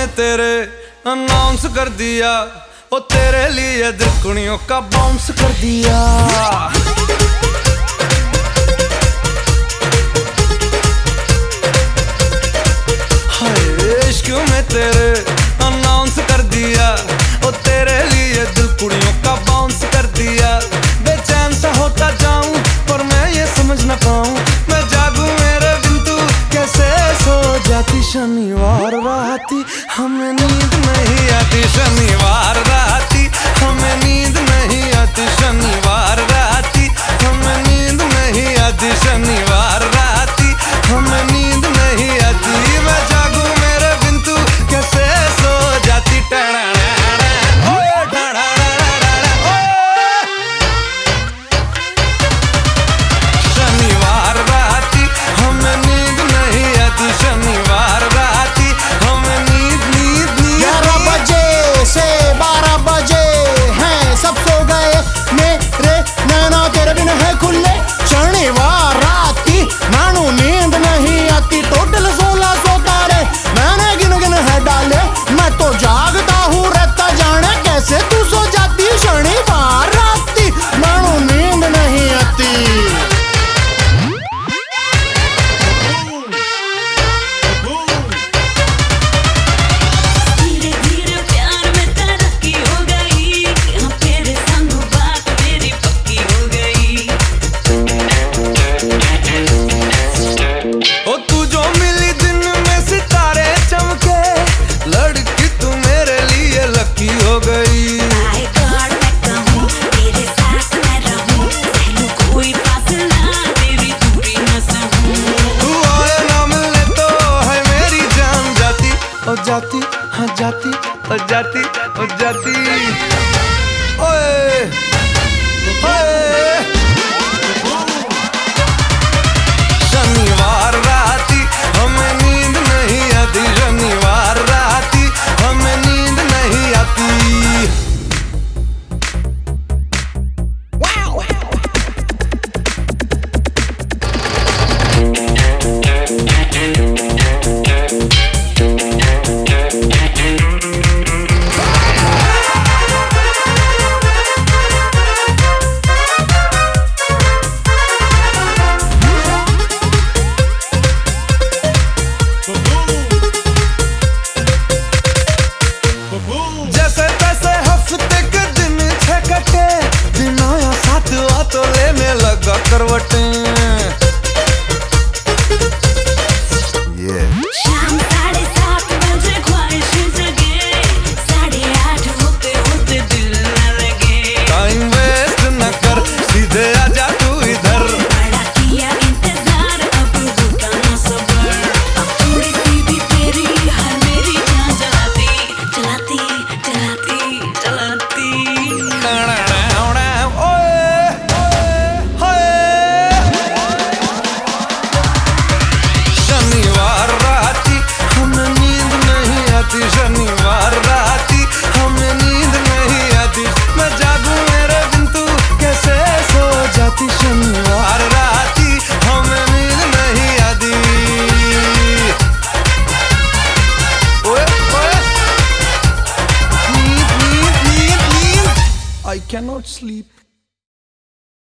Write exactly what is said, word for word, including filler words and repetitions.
तेरे अनाउंस कर दिया, ओ तेरे लिए दिल कुड़ियों का बाउंस कर दिया। हाय इश्क में तेरे अनाउंस कर दिया, ओ तेरे लिए दिल कुड़ियों का बाउंस कर दिया। बेचैन सा होता जाऊं पर मैं ये समझ ना पाऊं, मैं जागूं मेरे बिन तू कैसे सो जाती। शनिवार राती हमें नींद नहीं आती, शनिवार राती हमें नींद नहीं आती, शनिवार राती हमें नींद नहीं आती, शनिवार राती हमें नींद नहीं आती। मैं जागूं मेरे बिन तू कैसे सो जाती। टड़ा शनिवार राती हमें नींद नहीं आती, शनिवार राती हमें नींद नींद नींद। ग्यारह बजे से बारह बजे हैं सब सो गए, मेरे नैना तेरे बिन है खुले। शनिवार राती नानू नींद नहीं आती, टोटल सोलह सौ तारे मैंने गिन गिन है डाले। मैं तो जागता हूँ रहता जाने कैसे तू सो जाती। शनिवार राती नानू नींद नहीं आती। हो गई तेरे साथ मैं रहूं, पहलू कोई फासला तेरी दूरी न सहूं। तू आए ना मिलने तो है मेरी जान जाती, ओ जाती हाँ जाती, ओ जाती ओ जाती। ओए ओए शनिवार राती हमें नींद नहीं आती, शनिवार राती हमें नींद नहीं आती। जैसे तैसे हफ्ते के दिन छह कटे, दिन आया साथ आ तो लेने लगा करवटें। शाम साढ़े सात बजे ख्वाहिश जगे, साढ़े आठ होते होते दिल न लगे। टाइम वेस्ट न कर सीधे आजा तू इधर, बड़ा किया इंतजार अब होता न सबर। अब थोड़ी सी भी तेरी हर मेरी जान जलाती जलाती जलाती जलाती। शनिवार राती हमें नींद नहीं आती, शनिवार राती हमें नींद नहीं आती। मैं जागूं मेरे बिन तू कैसे सो जाती, शनिवार राती हमें नींद नहीं आती। ओए ओए नींद नींद नींद नींद। I cannot sleep.